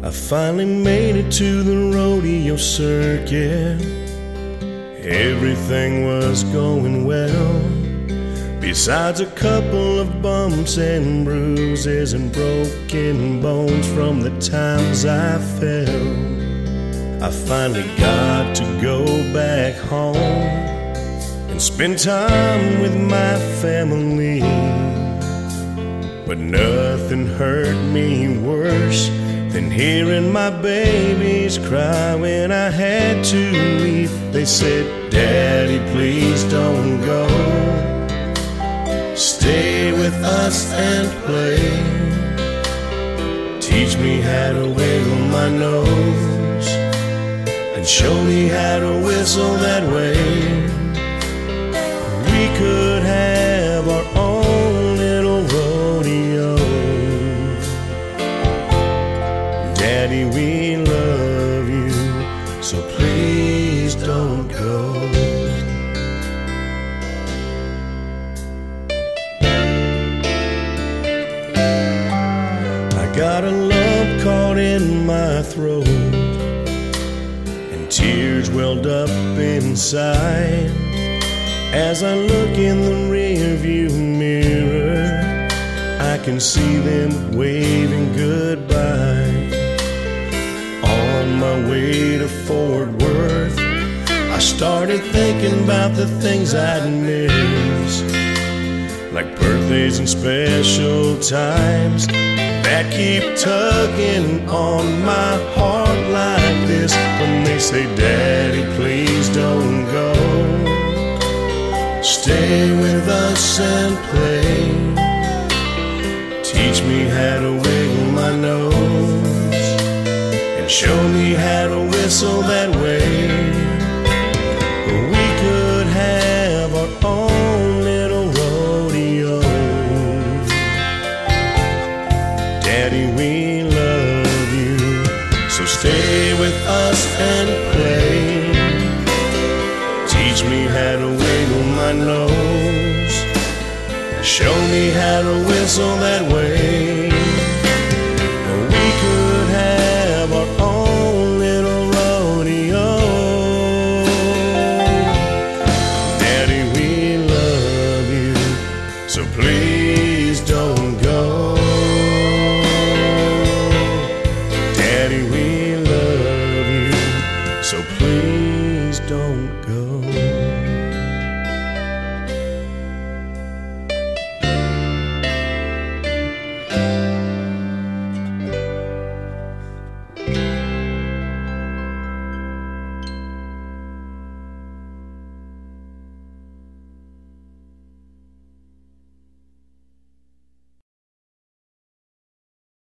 I finally made it to the rodeo circuit. Everything was going well, besides a couple of bumps and bruises and broken bones from the times I fell. I finally got to go back home and spend time with my family. But nothing hurt me worse than hearing my babies cry when I had to leave. They said, "Daddy, please don't go. Stay with us and play. Teach me how to wiggle my nose and show me how to whistle that way. We could have our own little rodeo. Daddy, we love you, so please don't go." I got a lump caught in my throat and tears welled up inside. As I look in the rearview mirror, I can see them waving goodbye. On my way to Fort Worth, I started thinking about the things I'd missed, like birthdays and special times that keep tugging on my heart like this. When they say, "Daddy, please don't go. Stay with us and play. Teach me how to wiggle my nose and show me how to whistle that way. We could have our own little rodeo. Daddy, we love you, so stay with us and play. Teach me how to wiggle my nose, show me how to whistle that way. We could have our own little rodeo. Daddy, we love you, so please don't go. Daddy, we love you, so please don't go.